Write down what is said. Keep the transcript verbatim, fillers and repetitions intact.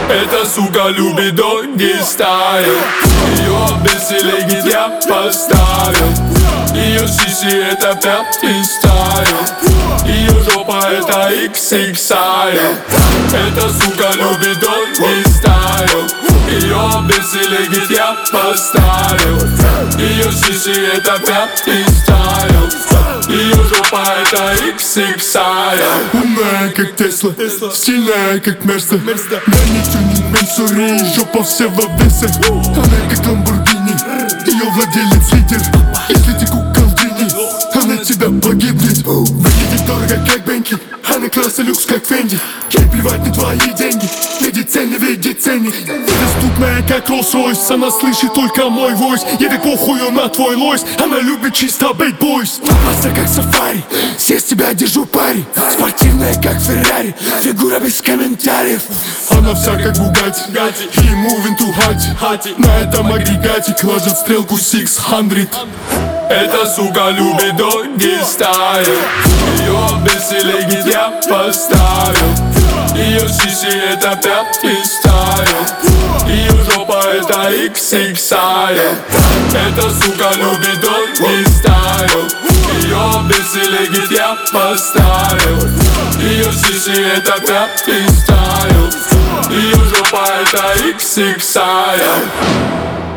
Эта сука любит доги стайл. Ее обеселегит я поставил. Ее сиси это пятый стайл. Ее жопа это икс икс эл. Эта сука любит доги стайл. Ее обеселегит я поставил. Ее сиси это пятый стайл. Ее жопа это икс икс эл. Умная как Тесла, стильная как Мерса. Мэнни тюнинг, Мэнсури, жопа вся в обвесе. Она как Ламборгини, ее владелец лидер. Если ты куколдини, она тебя погибнет. Выглядит дорого как Бенки, она класса люкс как Фенди. Ей плевать на твои деньги, видит цены, видит ценник. Доступная как Роллс-Ройс, она слышит только мой войс. Ей так похую на твой лойс, она любит чисто бейт бойс. Масса как сафари, все с тебя держу парень. Спортивная как Феррари, фигура без комментариев. Она вся как Бугатти, и moving to Hati. На этом агрегате кладет стрелку шестьсот. Эта сука любит доги стайл. Ее обеселегит я поставил. Ее сиси это пятый стайл. Ее жопа это икс икс эл. Эта сука любит доги стайл. Ее обеселегит я поставил. Ее сиси это пятый стайл. Ее жопа это икс икс эл.